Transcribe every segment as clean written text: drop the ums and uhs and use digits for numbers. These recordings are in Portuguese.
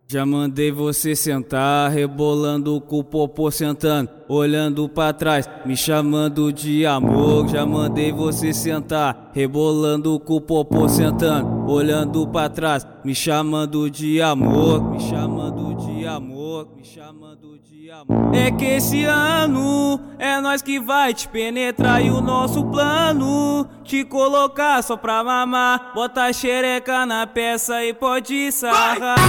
Já mandei você sentar, rebolando com o popô sentando, olhando pra trás, me chamando de amor. Já mandei você sentar, rebolando com o popô sentando, olhando pra trás, me chamando de amor, me chamando de amor, me chamando de amor. É que esse ano é nós que vai te penetrar e o nosso plano te colocar só pra mamar. Bota a xereca na peça e pode sarrar.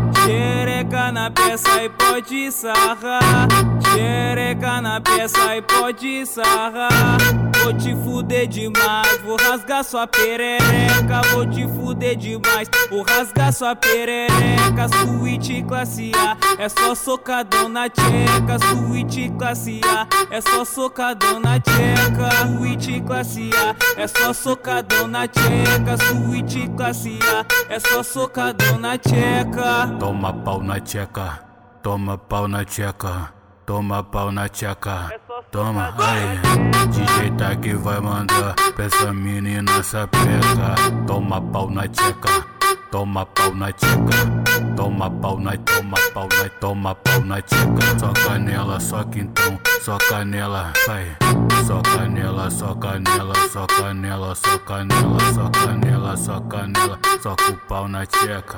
Xereca na peça e pode sarrar. Xereca na peça e pode sarrar. Vou te fuder demais, vou rasgar sua perereca. Vou te fuder demais, vou rasgar sua perereca. Suíte classe A, é só socadão na tcheca. Suíte classe A, é só socadão na tcheca. Suíte classe A, é só socadão na tcheca. Suíte classe A, é só socadão na tcheca. Toma pau na tcheca, toma pau na tcheca, toma pau na tcheca, toma aí. DJ tá que vai mandar pra essa menina sapeca. Toma pau na tcheca, toma pau na tcheca, toma pau na, toma pau na, toma pau na tcheca. Só canela, só quintão, só canela, vai. Só canela, só canela, só canela, só canela, só canela, só canela, só com o pau na tcheca.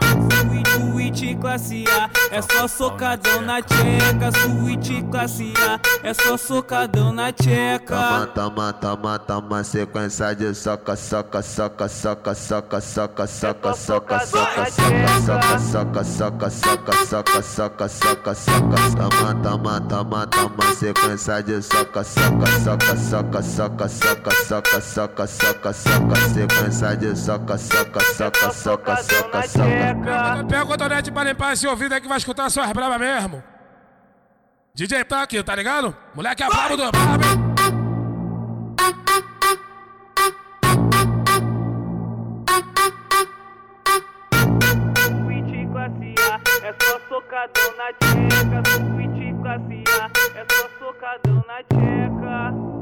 Suíte classe A, é só socadão na tcheca. Suíte classe A, é só socadão na tcheca. Toma, toma, toma, sequência de soca, soca, soca, soca, soca, soca, soca, soca, soca, soca, soca, soca, soca, soca, soca, soca, soca. Toma, toma, toma, toma, sequência de soca, soca, soca, soca, soca, soca, soca, soca, soca, soca, sequência de soca, soca, soca, soca, soca, soca. Pega o cotonete pra limpar esse ouvido aí que vai escutar suas bravas mesmo. DJ tá aqui, tá ligado? Moleque é brabo do brabo, hein? Suíte classe A, é só socadão na tcheca. Suíte classe A, é só socadão na tcheca.